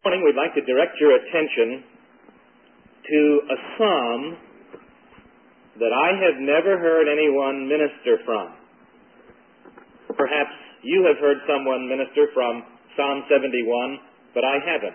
This morning we'd like to direct your attention to a psalm that I have never heard anyone minister from. Perhaps you have heard someone minister from Psalm 71, but I haven't.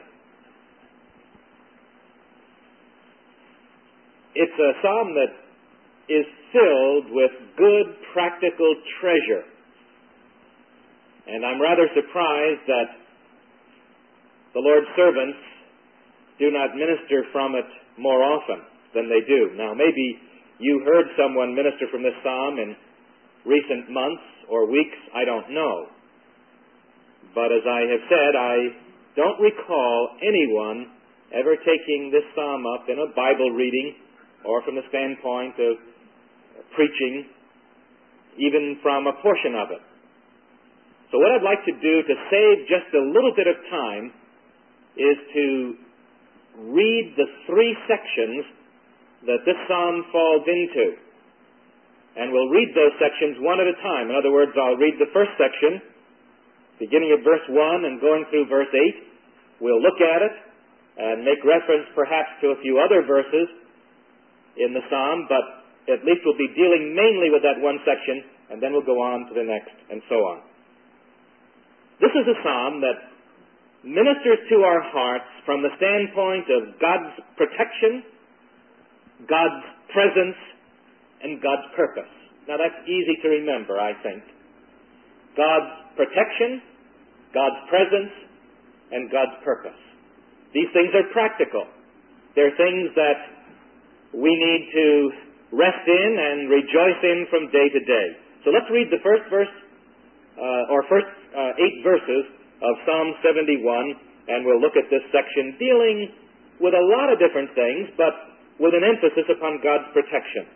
It's a psalm that is filled with good, practical treasure. And I'm rather surprised that the Lord's servants do not minister from it more often than they do. Now, maybe you heard someone minister from this psalm in recent months or weeks, I don't know. But as I have said, I don't recall anyone ever taking this psalm up in a Bible reading or from the standpoint of preaching, even from a portion of it. So what I'd like to do to save just a little bit of time is to read the three sections that this psalm falls into. And we'll read those sections one at a time. In other words, I'll read the first section, beginning at verse 1 and going through verse 8. We'll look at it and make reference perhaps to a few other verses in the psalm, but at least we'll be dealing mainly with that one section, and then we'll go on to the next, and so on. This is a psalm that ministers to our hearts from the standpoint of God's protection, God's presence, and God's purpose. Now that's easy to remember, I think. God's protection, God's presence, and God's purpose. These things are practical. They're things that we need to rest in and rejoice in from day to day. So let's read the first verse, first 8 verses of Psalm 71, and we'll look at this section dealing with a lot of different things, but with an emphasis upon God's protection.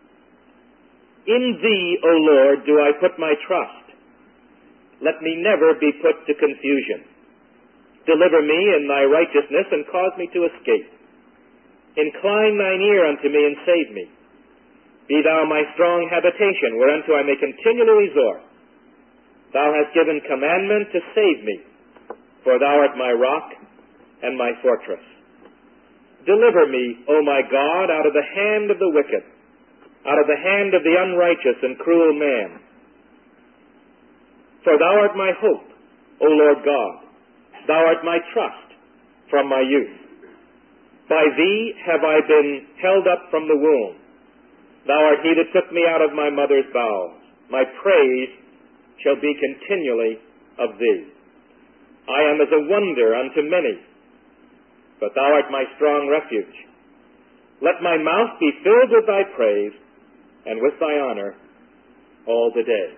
In Thee, O Lord, do I put my trust. Let me never be put to confusion. Deliver me in Thy righteousness and cause me to escape. Incline Thine ear unto me and save me. Be Thou my strong habitation, whereunto I may continually resort. Thou hast given commandment to save me, for Thou art my rock and my fortress. Deliver me, O my God, out of the hand of the wicked, out of the hand of the unrighteous and cruel man. For Thou art my hope, O Lord God. Thou art my trust from my youth. By Thee have I been held up from the womb. Thou art He that took me out of my mother's bowels. My praise shall be continually of Thee. I am as a wonder unto many, but Thou art my strong refuge. Let my mouth be filled with Thy praise, and with Thy honor all the day.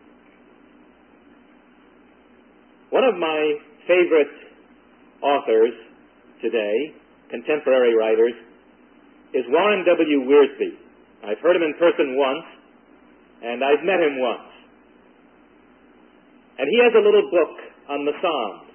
One of my favorite authors today, contemporary writers, is Warren W. Wiersbe. I've heard him in person once, and I've met him once. And he has a little book on the Psalms.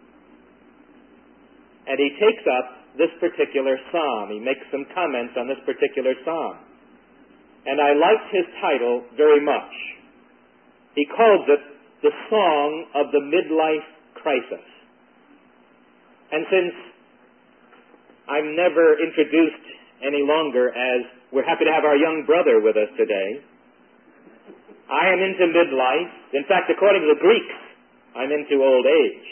And he takes up this particular psalm. He makes some comments on this particular psalm. And I liked his title very much. He calls it The Song of the Midlife Crisis. And since I'm never introduced any longer as we're happy to have our young brother with us today, I am into midlife. In fact, according to the Greeks, I'm into old age.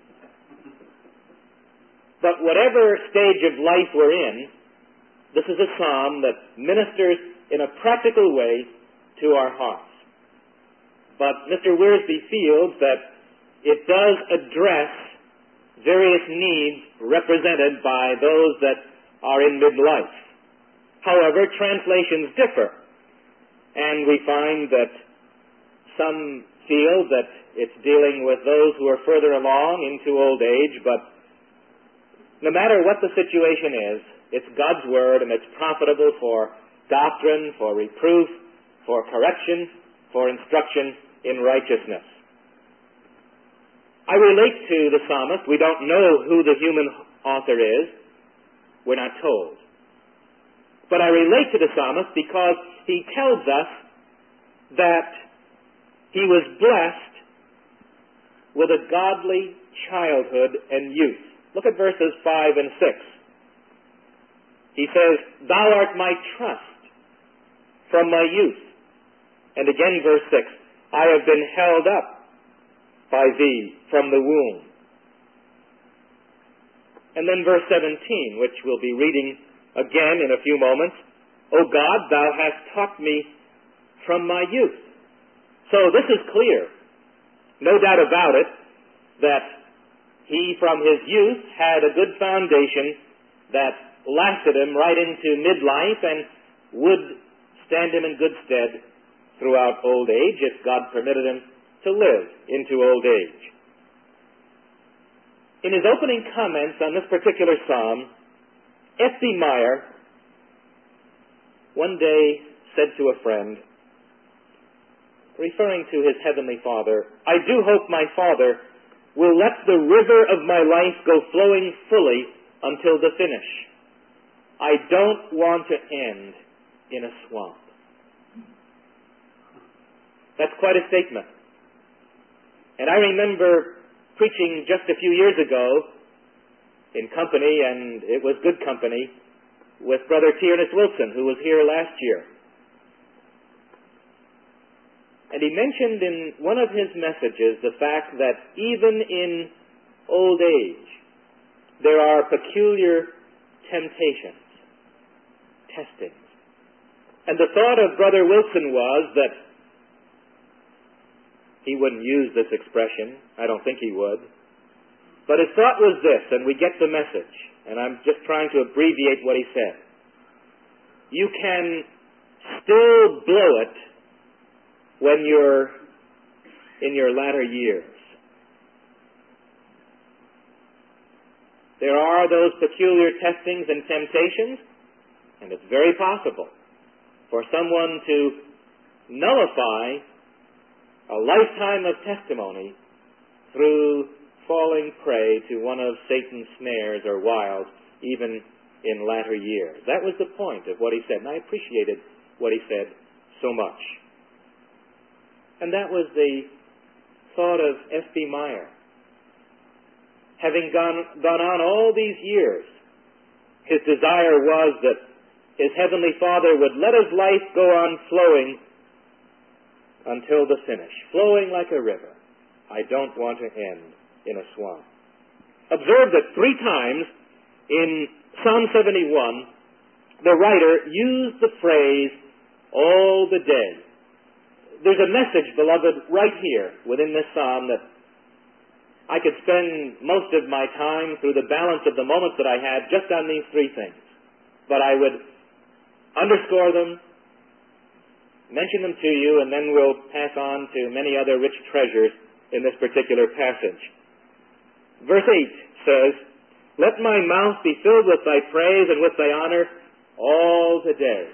But whatever stage of life we're in, this is a psalm that ministers in a practical way to our hearts. But Mr. Wiersbe feels that it does address various needs represented by those that are in midlife. However, translations differ. And we find that some feel that it's dealing with those who are further along into old age, but no matter what the situation is, it's God's Word and it's profitable for doctrine, for reproof, for correction, for instruction in righteousness. I relate to the psalmist. We don't know who the human author is. We're not told. But I relate to the psalmist because he tells us that he was blessed with a godly childhood and youth. Look at verses 5 and 6. He says, Thou art my trust from my youth. And again, verse 6, I have been held up by thee from the womb. And then verse 17, which we'll be reading again in a few moments, O God, thou hast taught me from my youth. So this is clear. No doubt about it that he from his youth had a good foundation that lasted him right into midlife and would stand him in good stead throughout old age if God permitted him to live into old age. In his opening comments on this particular psalm, F.B. Meyer one day said to a friend, referring to his heavenly Father, I do hope my Father will let the river of my life go flowing fully until the finish. I don't want to end in a swamp. That's quite a statement. And I remember preaching just a few years ago in company, and it was good company, with Brother Tiernis Wilson, who was here last year. And he mentioned in one of his messages the fact that even in old age, there are peculiar temptations, testings. And the thought of Brother Wilson was that he wouldn't use this expression. I don't think he would. But his thought was this, and we get the message, and I'm just trying to abbreviate what he said. You can still blow it when you're in your latter years. There are those peculiar testings and temptations, and it's very possible for someone to nullify a lifetime of testimony through falling prey to one of Satan's snares or wiles, even in latter years. That was the point of what he said, and I appreciated what he said so much. And that was the thought of F.B. Meyer. Having gone on all these years, his desire was that his heavenly Father would let his life go on flowing until the finish, flowing like a river. I don't want to end in a swamp. Observe that 3 times in Psalm 71, the writer used the phrase, all the day. There's a message, beloved, right here within this psalm that I could spend most of my time through the balance of the moments that I had just on these 3 things. But I would underscore them, mention them to you, and then we'll pass on to many other rich treasures in this particular passage. Verse 8 says, Let my mouth be filled with thy praise and with thy honor all the day.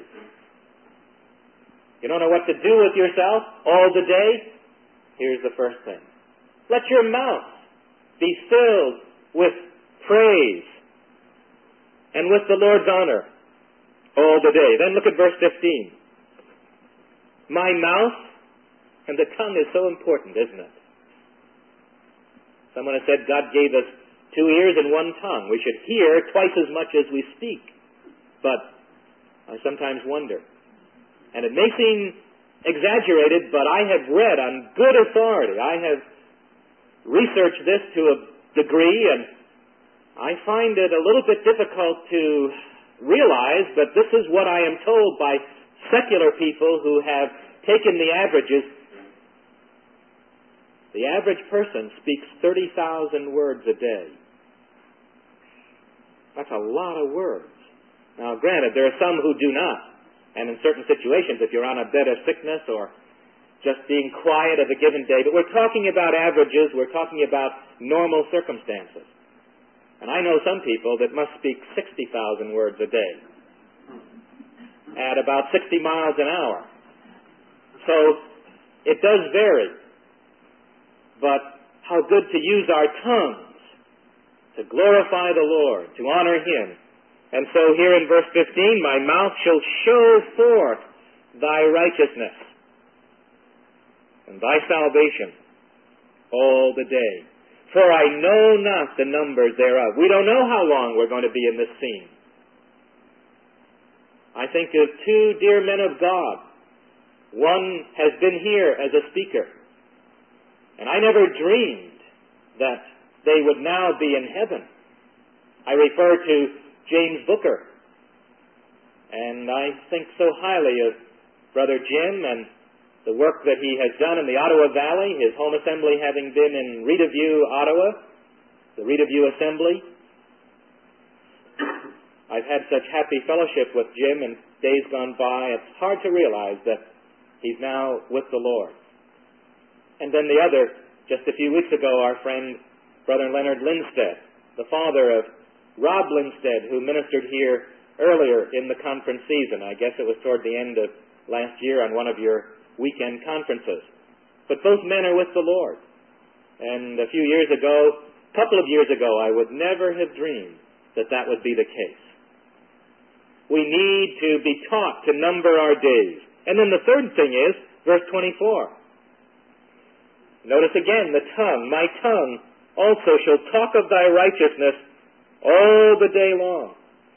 You don't know what to do with yourself all the day? Here's the first thing. Let your mouth be filled with praise and with the Lord's honor all the day. Then look at verse 15. My mouth, and the tongue is so important, isn't it? Someone has said God gave us 2 ears and 1 tongue. We should hear twice as much as we speak. But I sometimes wonder. And it may seem exaggerated, but I have read on good authority. I have researched this to a degree, and I find it a little bit difficult to realize, but this is what I am told by secular people who have taken the averages. The average person speaks 30,000 words a day. That's a lot of words. Now, granted, there are some who do not. And in certain situations, if you're on a bed of sickness or just being quiet of a given day. But we're talking about averages. We're talking about normal circumstances. And I know some people that must speak 60,000 words a day at about 60 miles an hour. So it does vary. But how good to use our tongues to glorify the Lord, to honor Him. And so here in verse 15, my mouth shall show forth thy righteousness and thy salvation all the day. For I know not the numbers thereof. We don't know how long we're going to be in this scene. I think of two dear men of God. One has been here as a speaker, and I never dreamed that they would now be in heaven. I refer to James Booker, and I think so highly of Brother Jim and the work that he has done in the Ottawa Valley, his home assembly having been in Riedaview, Ottawa, the Riedaview Assembly. I've had such happy fellowship with Jim in days gone by, it's hard to realize that he's now with the Lord. And then the other, just a few weeks ago, our friend, Brother Leonard Lindstedt, the father of Rob Lindstedt, who ministered here earlier in the conference season. I guess it was toward the end of last year on one of your weekend conferences. But both men are with the Lord. And a couple of years ago, I would never have dreamed that that would be the case. We need to be taught to number our days. And then the third thing is, verse 24. Notice again the tongue. My tongue also shall talk of thy righteousness all the day long.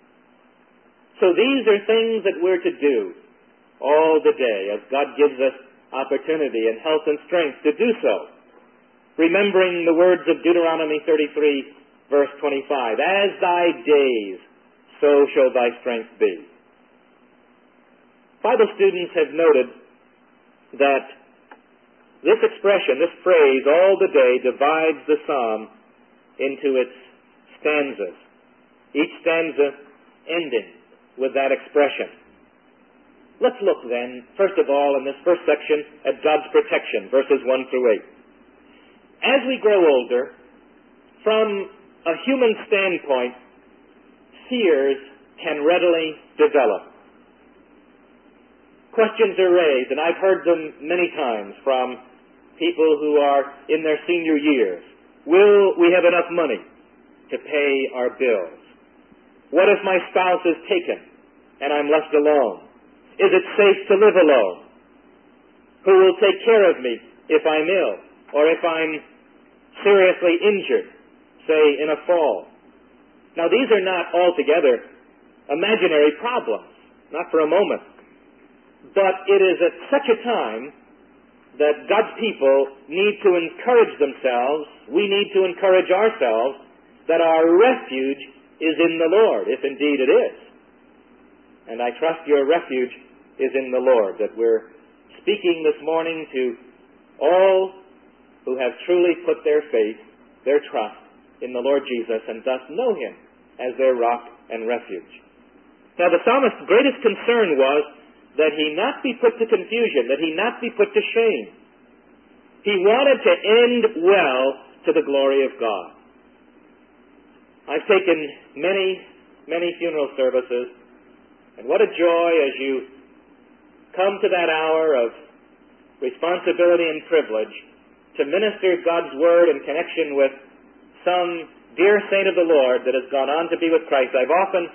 So these are things that we're to do all the day as God gives us opportunity and health and strength to do so. Remembering the words of Deuteronomy 33, verse 25. As thy days, so shall thy strength be. Bible students have noted that this expression, this phrase, all the day, divides the psalm into its stanzas. Each stanza ending with that expression. Let's look then, first of all, in this first section, at God's protection, verses 1 through 8. As we grow older, from a human standpoint, fears can readily develop. Questions are raised, and I've heard them many times from people who are in their senior years. Will we have enough money to pay our bills? What if my spouse is taken and I'm left alone? Is it safe to live alone? Who will take care of me if I'm ill or if I'm seriously injured, say in a fall? Now these are not altogether imaginary problems, not for a moment. But it is at such a time that God's people need to encourage themselves, we need to encourage ourselves, that our refuge is in the Lord, if indeed it is. And I trust your refuge is in the Lord, that we're speaking this morning to all who have truly put their faith, their trust in the Lord Jesus, and thus know Him as their rock and refuge. Now the psalmist's greatest concern was that he not be put to confusion, that he not be put to shame. He wanted to end well to the glory of God. I've taken many funeral services, and what a joy as you come to that hour of responsibility and privilege to minister God's Word in connection with some dear saint of the Lord that has gone on to be with Christ. I've often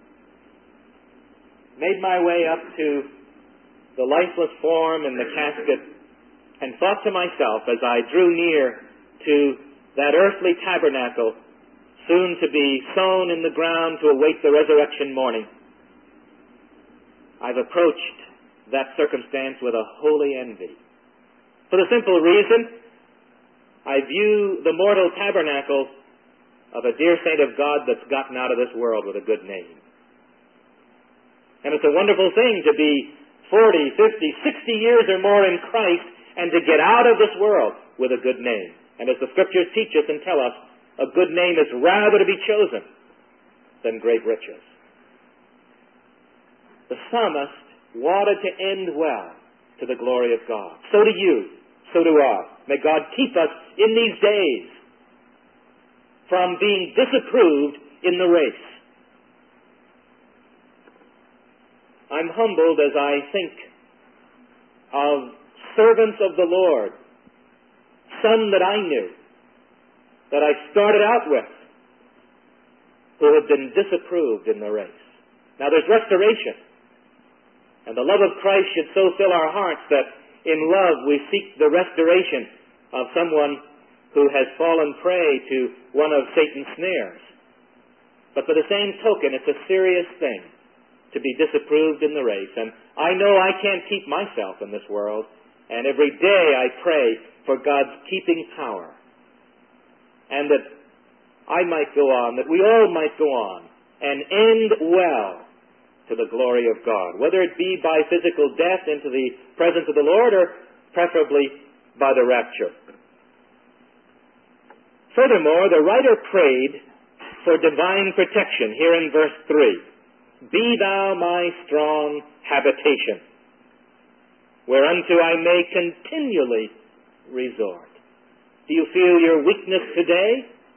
made my way up to the lifeless form in the casket and thought to myself as I drew near to that earthly tabernacle soon to be sown in the ground to await the resurrection morning, I've approached that circumstance with a holy envy. For the simple reason, I view the mortal tabernacle of a dear saint of God that's gotten out of this world with a good name. And it's a wonderful thing to be 40, 50, 60 years or more in Christ and to get out of this world with a good name. And as the Scriptures teach us and tell us, a good name is rather to be chosen than great riches. The psalmist wanted to end well to the glory of God. So do you. So do I. May God keep us in these days from being disapproved in the race. I'm humbled as I think of servants of the Lord, some that I knew, that I started out with, who have been disapproved in the race. Now there's restoration, and the love of Christ should so fill our hearts that in love we seek the restoration of someone who has fallen prey to one of Satan's snares. But for the same token, it's a serious thing to be disapproved in the race. And I know I can't keep myself in this world, and every day I pray for God's keeping power, and that I might go on, that we all might go on, and end well to the glory of God, whether it be by physical death into the presence of the Lord, or preferably by the rapture. Furthermore, the writer prayed for divine protection here in verse 3. Be thou my strong habitation, whereunto I may continually resort. Do you feel your weakness today?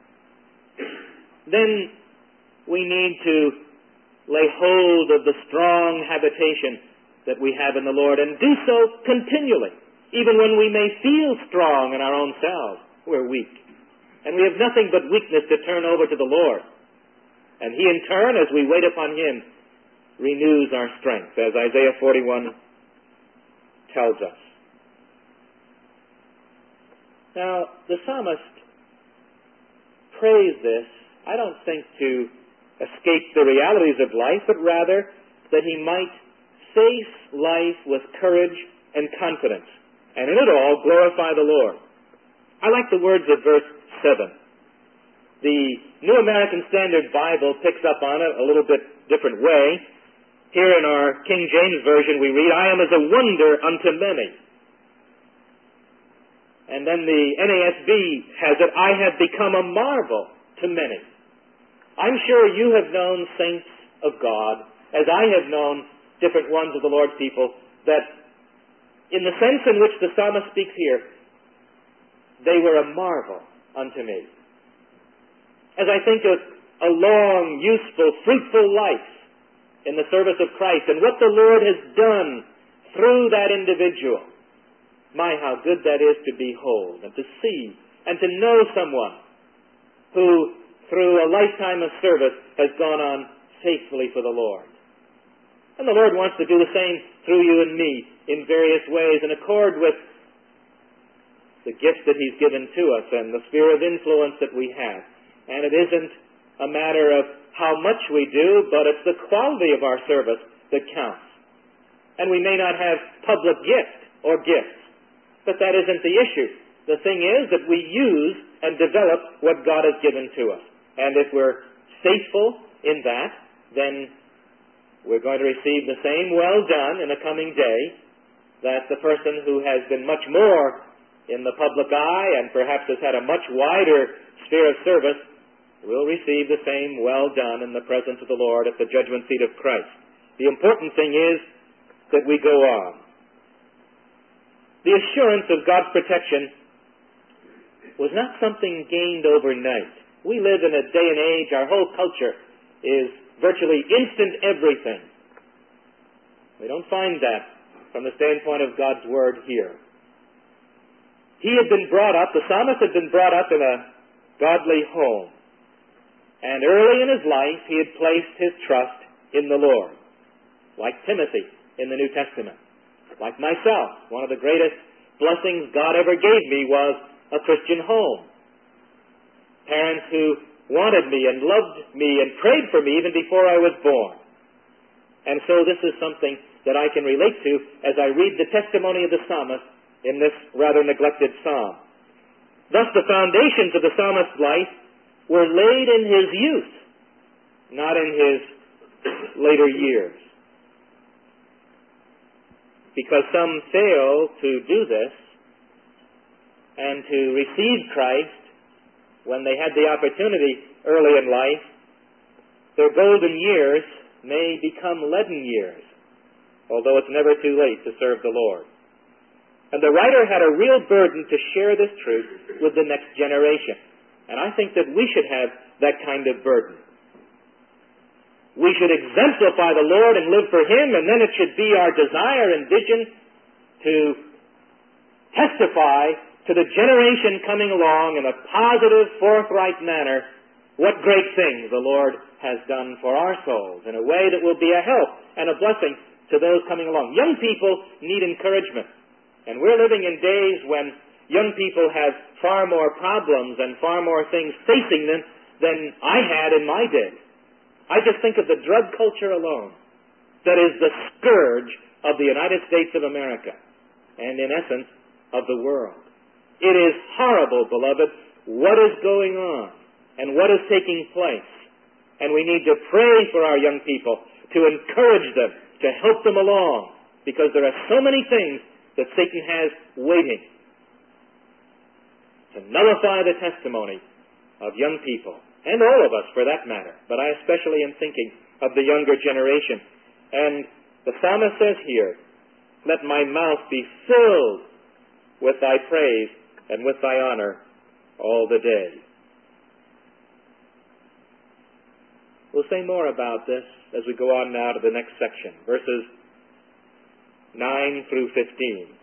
Then we need to lay hold of the strong habitation that we have in the Lord, and do so continually. Even when we may feel strong in our own selves, we're weak. And we have nothing but weakness to turn over to the Lord. And He in turn, as we wait upon Him, renews our strength, as Isaiah 41 tells us. Now, the psalmist prays this, I don't think to escape the realities of life, but rather that he might face life with courage and confidence, and in it all glorify the Lord. I like the words of verse 7. The New American Standard Bible picks up on it a little bit different way. Here in our King James Version we read, I am as a wonder unto many. And then the NASB has it, I have become a marvel to many. I'm sure you have known saints of God, as I have known different ones of the Lord's people, that in the sense in which the psalmist speaks here, they were a marvel unto me. As I think of a long, useful, fruitful life in the service of Christ, and what the Lord has done through that individual, my, how good that is to behold and to see and to know someone who, through a lifetime of service, has gone on faithfully for the Lord. And the Lord wants to do the same through you and me in various ways in accord with the gifts that He's given to us and the sphere of influence that we have. And it isn't a matter of how much we do, but it's the quality of our service that counts. And we may not have public gift or gifts, but that isn't the issue. The thing is that we use and develop what God has given to us. And if we're faithful in that, then we're going to receive the same well done in the coming day that the person who has been much more in the public eye and perhaps has had a much wider sphere of service will receive the same well done in the presence of the Lord at the judgment seat of Christ. The important thing is that we go on. The assurance of God's protection was not something gained overnight. We live in a day and age, our whole culture is virtually instant everything. We don't find that from the standpoint of God's Word here. He had been brought up, the psalmist had been brought up in a godly home. And early in his life, he had placed his trust in the Lord. Like Timothy in the New Testament. Like myself, one of the greatest blessings God ever gave me was a Christian home. Parents who wanted me and loved me and prayed for me even before I was born. And so this is something that I can relate to as I read the testimony of the psalmist in this rather neglected psalm. Thus the foundations of the psalmist's life were laid in his youth, not in his later years. Because some fail to do this and to receive Christ when they had the opportunity early in life, their golden years may become leaden years, although it's never too late to serve the Lord. And the writer had a real burden to share this truth with the next generation. And I think that we should have that kind of burden. We should exemplify the Lord and live for Him, and then it should be our desire and vision to testify to the generation coming along in a positive, forthright manner what great things the Lord has done for our souls in a way that will be a help and a blessing to those coming along. Young people need encouragement. And we're living in days when young people have far more problems and far more things facing them than I had in my day. I just think of the drug culture alone that is the scourge of the United States of America and, in essence, of the world. It is horrible, beloved, what is going on and what is taking place. And we need to pray for our young people, to encourage them, to help them along, because there are so many things that Satan has waiting to nullify the testimony of young people, and all of us for that matter, but I especially am thinking of the younger generation. And the psalmist says here, let my mouth be filled with thy praise and with thy honor all the day. We'll say more about this as we go on now to the next section, verses 9 through 15.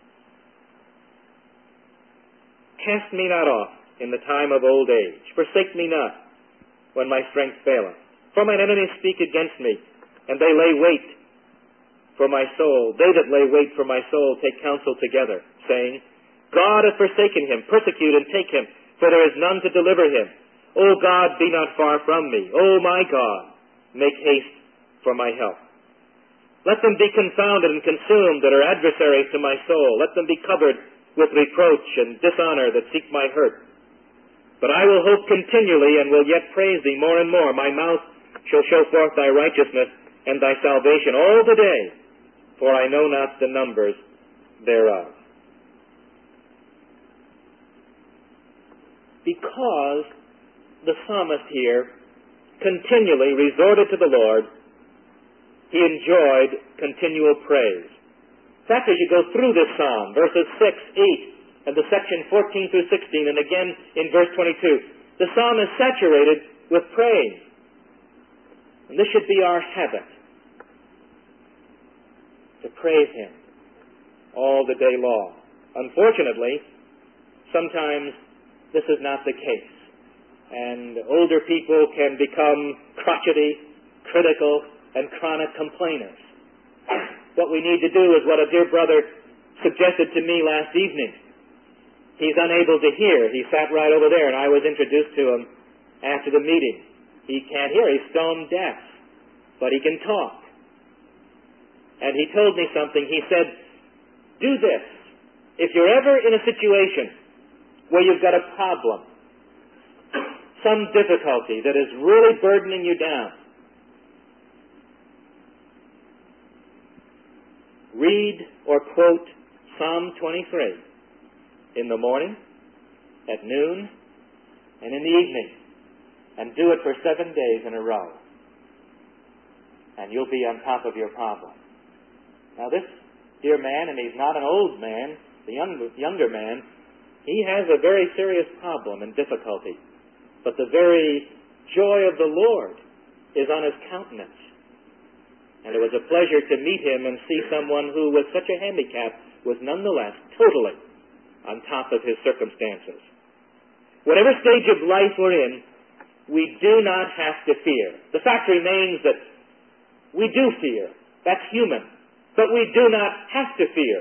Cast me not off in the time of old age. Forsake me not when my strength faileth. For mine enemies speak against me, and they lay wait for my soul. They that lay wait for my soul take counsel together, saying, God hath forsaken him. Persecute and take him, for there is none to deliver him. O God, be not far from me. O my God, make haste for my help. Let them be confounded and consumed that are adversaries to my soul. Let them be covered with reproach and dishonor that seek my hurt. But I will hope continually and will yet praise thee more and more. My mouth shall show forth thy righteousness and thy salvation all the day, for I know not the numbers thereof. Because the psalmist here continually resorted to the Lord, he enjoyed continual praise. In fact, as you go through this psalm, verses 6, 8, and the section 14 through 16, and again in verse 22, the psalm is saturated with praise. And this should be our habit, to praise him all the day long. Unfortunately, sometimes this is not the case. And older people can become crotchety, critical, and chronic complainers. What we need to do is what a dear brother suggested to me last evening. He's unable to hear. He sat right over there, and I was introduced to him after the meeting. He can't hear. He's stone deaf, but he can talk. And he told me something. He said, do this. If you're ever in a situation where you've got a problem, some difficulty that is really burdening you down, read or quote Psalm 23 in the morning, at noon, and in the evening, and do it for 7 days in a row. And you'll be on top of your problem. Now this dear man, and he's not an old man, the younger man, he has a very serious problem and difficulty. But the very joy of the Lord is on his countenance. And it was a pleasure to meet him and see someone who, with such a handicap, was nonetheless totally on top of his circumstances. Whatever stage of life we're in, we do not have to fear. The fact remains that we do fear. That's human. But we do not have to fear.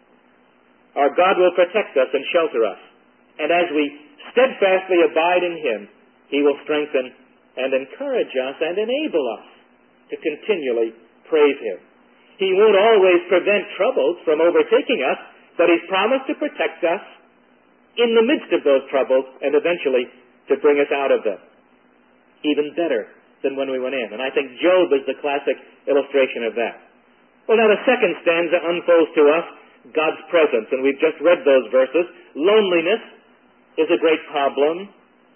Our God will protect us and shelter us. And as we steadfastly abide in him, he will strengthen and encourage us and enable us to continually praise him. He won't always prevent troubles from overtaking us, but he's promised to protect us in the midst of those troubles and eventually to bring us out of them. Even better than when we went in. And I think Job is the classic illustration of that. Well, now the second stanza unfolds to us God's presence, and we've just read those verses. Loneliness is a great problem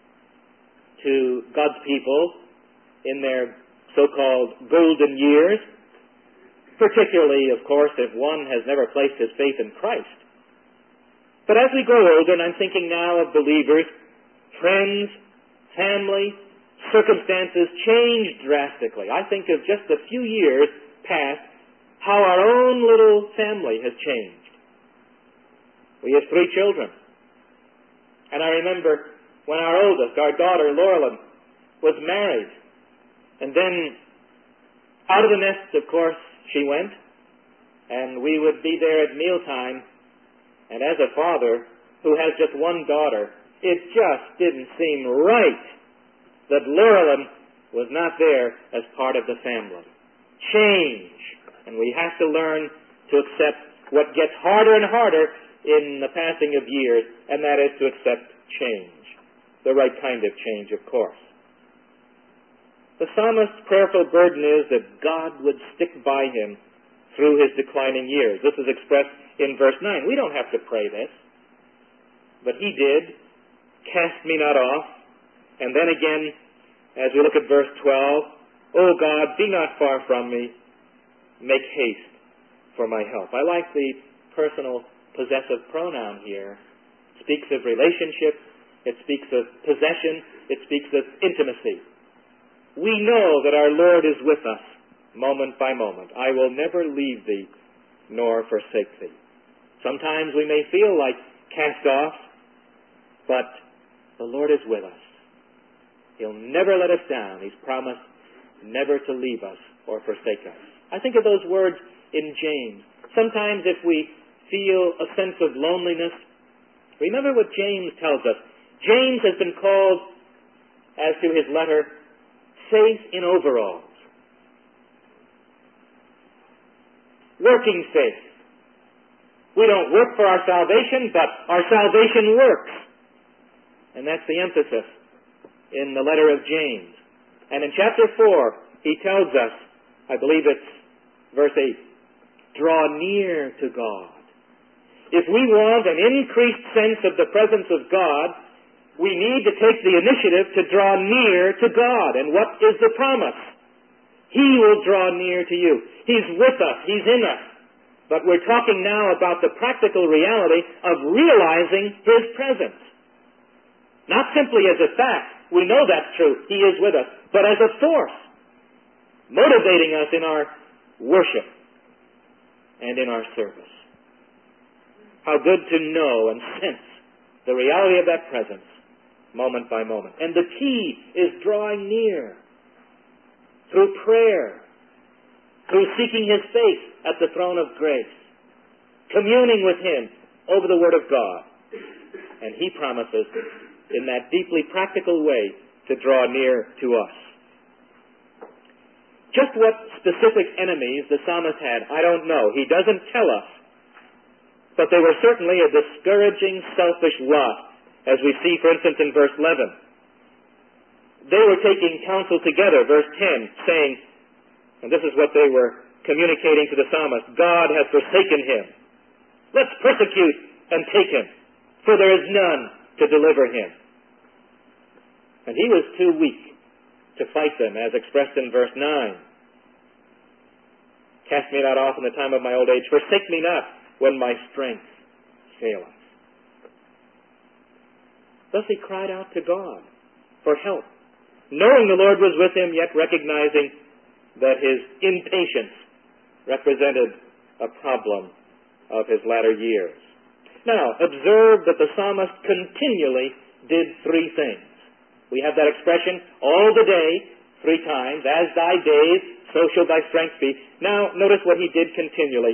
to God's people in their so-called golden years, particularly, of course, if one has never placed his faith in Christ. But as we grow older, and I'm thinking now of believers, friends, family, circumstances change drastically. I think of just a few years past, how our own little family has changed. We have 3 children. And I remember when our oldest, our daughter, Laurelyn, was married. And then out of the nest, of course, she went. And we would be there at mealtime. And as a father, who has just one daughter, it just didn't seem right that Llewellyn was not there as part of the family. Change. And we have to learn to accept what gets harder and harder in the passing of years, and that is to accept change. The right kind of change, of course. The psalmist's prayerful burden is that God would stick by him through his declining years. This is expressed in verse 9. We don't have to pray this, but he did. Cast me not off. And then again, as we look at verse 12, O God, be not far from me. Make haste for my help. I like the personal possessive pronoun here. It speaks of relationship. It speaks of possession. It speaks of intimacy. We know that our Lord is with us moment by moment. I will never leave thee nor forsake thee. Sometimes we may feel like cast off, but the Lord is with us. He'll never let us down. He's promised never to leave us or forsake us. I think of those words in James. Sometimes if we feel a sense of loneliness, remember what James tells us. James has been called, as to his letter, faith in overalls. Working faith. We don't work for our salvation, but our salvation works. And that's the emphasis in the letter of James. And in chapter 4, he tells us, I believe it's verse 8, draw near to God. If we want an increased sense of the presence of God, we need to take the initiative to draw near to God. And what is the promise? He will draw near to you. He's with us. He's in us. But we're talking now about the practical reality of realizing His presence. Not simply as a fact. We know that's true. He is with us. But as a force, motivating us in our worship and in our service. How good to know and sense the reality of that presence moment by moment. And the key is drawing near through prayer, through seeking His face at the throne of grace, communing with Him over the Word of God. And He promises in that deeply practical way to draw near to us. Just what specific enemies the psalmist had, I don't know. He doesn't tell us. But they were certainly a discouraging, selfish lot, as we see, for instance, in verse 11. They were taking counsel together, verse 10, saying, and this is what they were communicating to the psalmist, God has forsaken him. Let's persecute and take him, for there is none to deliver him. And he was too weak to fight them, as expressed in verse 9. Cast me not off in the time of my old age. Forsake me not when my strength faileth. Thus he cried out to God for help, knowing the Lord was with him, yet recognizing that his impatience represented a problem of his latter years. Now, observe that the psalmist continually did three things. We have that expression, all the day, 3 times, as thy days, so shall thy strength be. Now, notice what he did continually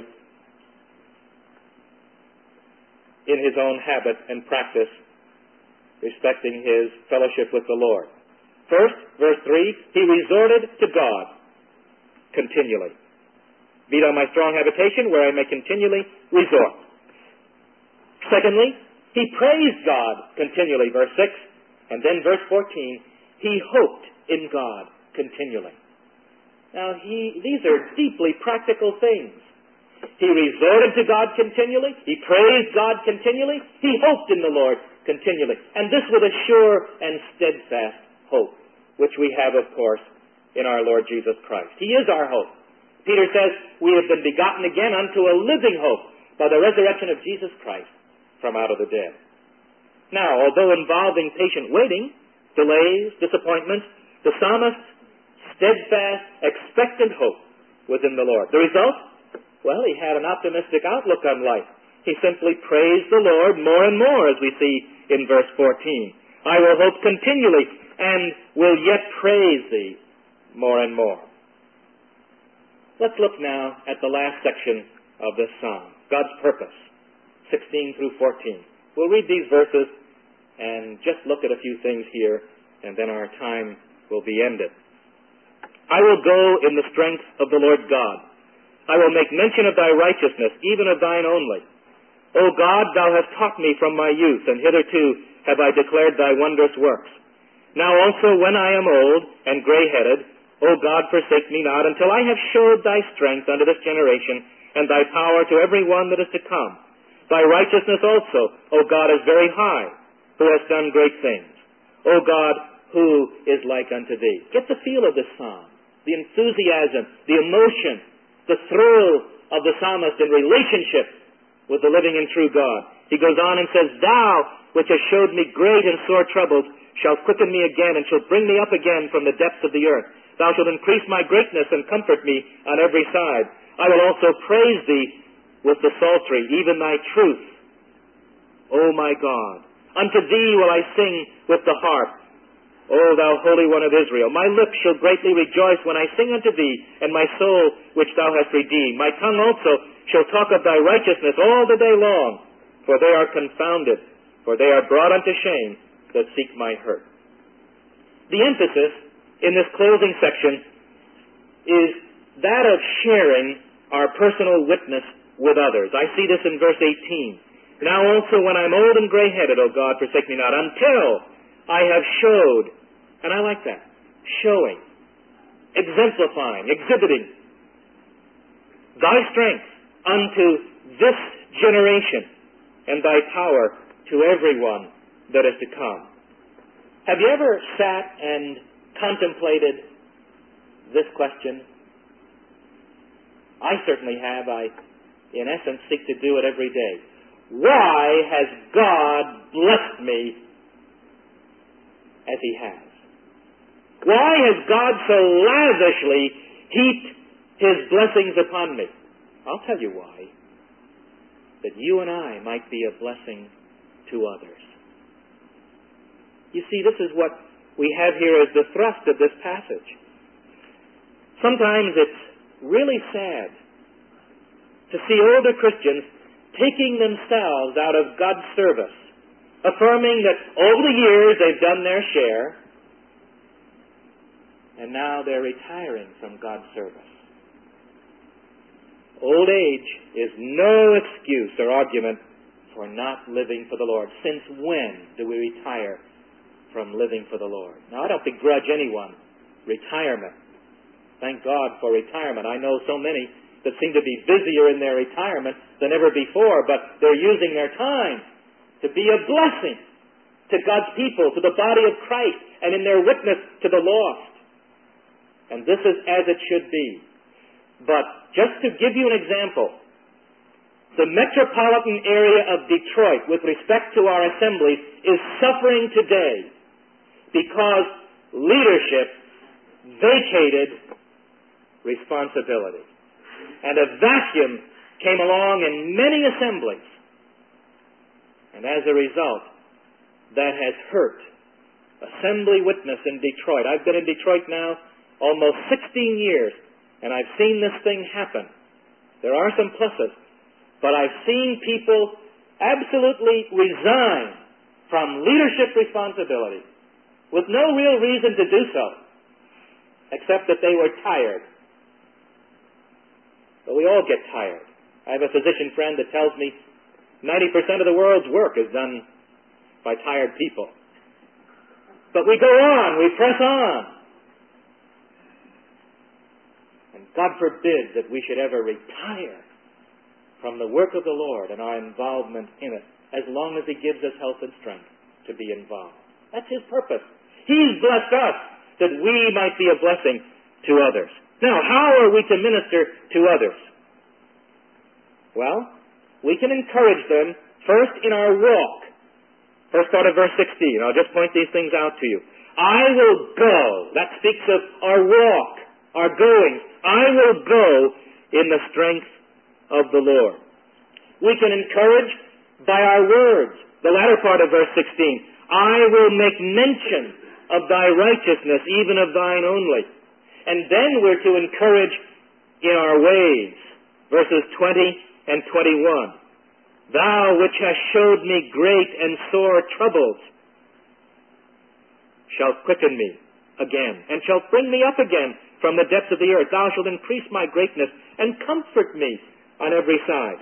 in his own habit and practice respecting his fellowship with the Lord. First, verse 3, he resorted to God continually. Be thou my strong habitation, where I may continually resort. Secondly, he praised God continually, verse 6. And then verse 14, he hoped in God continually. Now, these are deeply practical things. He resorted to God continually. He praised God continually. He hoped in the Lord continually. And this with a sure and steadfast hope, which we have, of course, in our Lord Jesus Christ. He is our hope. Peter says, we have been begotten again unto a living hope by the resurrection of Jesus Christ from out of the dead. Now, although involving patient waiting, delays, disappointments, the psalmist's steadfast, expectant hope was in the Lord. The result? Well, he had an optimistic outlook on life. He simply praised the Lord more and more, as we see in verse 14. I will hope continually and will yet praise thee more and more. Let's look now at the last section of this psalm, God's purpose, 16 through 14. We'll read these verses and just look at a few things here, and then our time will be ended. I will go in the strength of the Lord God. I will make mention of thy righteousness, even of thine only. O God, thou hast taught me from my youth, and hitherto have I declared thy wondrous works. Now also when I am old and gray-headed, O God, forsake me not, until I have showed thy strength unto this generation, and thy power to every one that is to come. Thy righteousness also, O God, is very high, who hast done great things. O God, who is like unto thee? Get the feel of this psalm, the enthusiasm, the emotion, the thrill of the psalmist in relationship with the living and true God. He goes on and says, Thou, which hast showed me great and sore troubles, shalt quicken me again, and shalt bring me up again from the depths of the earth. Thou shalt increase my greatness and comfort me on every side. I will also praise thee with the psaltery, even thy truth, O my God. Unto thee will I sing with the harp, O thou Holy One of Israel. My lips shall greatly rejoice when I sing unto thee, and my soul which thou hast redeemed. My tongue also shall talk of thy righteousness all the day long, for they are confounded, for they are brought unto shame that seek my hurt. The emphasis in this closing section is that of sharing our personal witness with others. I see this in verse 18. Now also when I'm old and gray-headed, O God, forsake me not, until I have showed, and I like that, showing, exemplifying, exhibiting thy strength unto this generation, and thy power to everyone that is to come. Have you ever sat and contemplated this question? I certainly have. I, in essence, seek to do it every day. Why has God blessed me as He has? Why has God so lavishly heaped His blessings upon me? I'll tell you why. That you and I might be a blessing to others. You see, this is what we have here as the thrust of this passage. Sometimes it's really sad to see older Christians taking themselves out of God's service, affirming that over the years they've done their share, and now they're retiring from God's service. Old age is no excuse or argument for not living for the Lord. Since when do we retire from living for the Lord? Now, I don't begrudge anyone retirement. Thank God for retirement. I know so many that seem to be busier in their retirement than ever before, but they're using their time to be a blessing to God's people, to the body of Christ, and in their witness to the lost. And this is as it should be. But just to give you an example, the metropolitan area of Detroit, with respect to our assemblies, is suffering today because leadership vacated responsibility. And a vacuum came along in many assemblies. And as a result, that has hurt assembly witness in Detroit. I've been in Detroit now almost 16 years, and I've seen this thing happen. There are some pluses, but I've seen people absolutely resign from leadership responsibility with no real reason to do so, except that they were tired. But we all get tired. I have a physician friend that tells me 90% of the world's work is done by tired people. But we go on, we press on. And God forbid that we should ever retire from the work of the Lord and our involvement in it, as long as He gives us health and strength to be involved. That's His purpose. He's blessed us that we might be a blessing to others. Now, how are we to minister to others? Well, we can encourage them first in our walk. First part of verse 16. I'll just point these things out to you. I will go. That speaks of our walk, our going. I will go in the strength of the Lord. We can encourage by our words. The latter part of verse 16. I will make mention of thy righteousness, even of thine only. And then we're to encourage in our ways. Verses 20 and 21. Thou which hast showed me great and sore troubles shalt quicken me again, and shalt bring me up again from the depths of the earth. Thou shalt increase my greatness and comfort me on every side.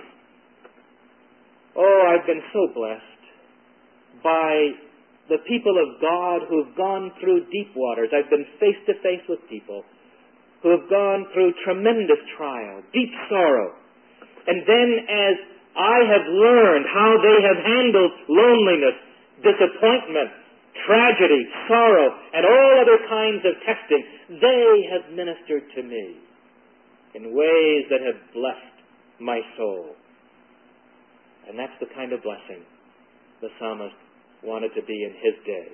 Oh, I've been so blessed by the people of God who have gone through deep waters. I've been face to face with people who have gone through tremendous trial, deep sorrow. And then as I have learned how they have handled loneliness, disappointment, tragedy, sorrow, and all other kinds of testing, they have ministered to me in ways that have blessed my soul. And that's the kind of blessing the psalmist wanted to be in his day.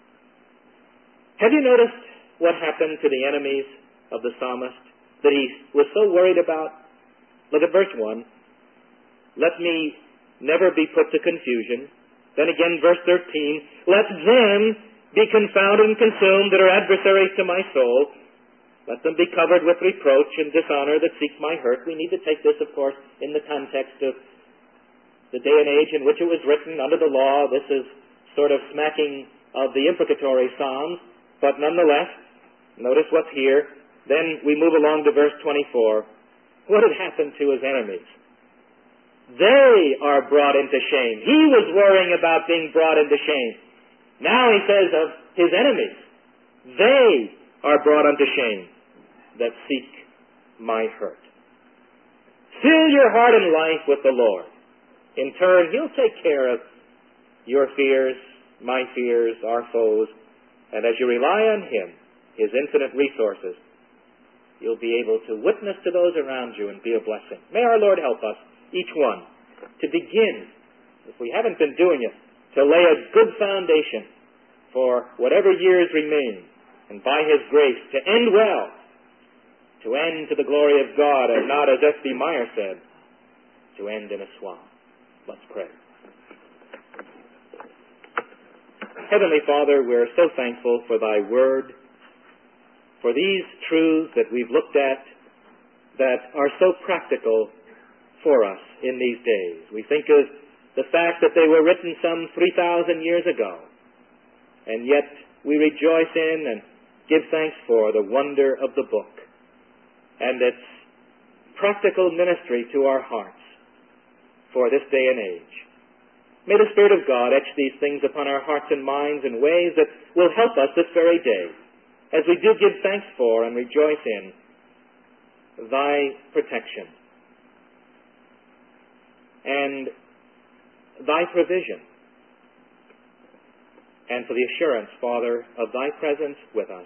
Have you noticed what happened to the enemies of the psalmist that he was so worried about? Look at verse 1. Let me never be put to confusion. Then again, verse 13. Let them be confounded and consumed that are adversaries to my soul. Let them be covered with reproach and dishonor that seek my hurt. We need to take this, of course, in the context of the day and age in which it was written under the law. This is sort of smacking of the imprecatory psalms. But nonetheless, notice what's here. Then we move along to verse 24. What had happened to his enemies? They are brought into shame. He was worrying about being brought into shame. Now he says of his enemies, they are brought unto shame that seek my hurt. Fill your heart and life with the Lord. In turn, He'll take care of your fears, my fears, our foes. And as you rely on Him, His infinite resources, you'll be able to witness to those around you and be a blessing. May our Lord help us, each one, to begin, if we haven't been doing it, to lay a good foundation for whatever years remain, and by His grace to end well, to end to the glory of God, and not, as F.B. Meyer said, to end in a swamp. Let's pray. Heavenly Father, we're so thankful for Thy Word, for these truths that we've looked at that are so practical for us in these days. We think of the fact that they were written some 3,000 years ago, and yet we rejoice in and give thanks for the wonder of the book and its practical ministry to our hearts for this day and age. May the Spirit of God etch these things upon our hearts and minds in ways that will help us this very day, as we do give thanks for and rejoice in Thy protection and Thy provision, and for the assurance, Father, of Thy presence with us.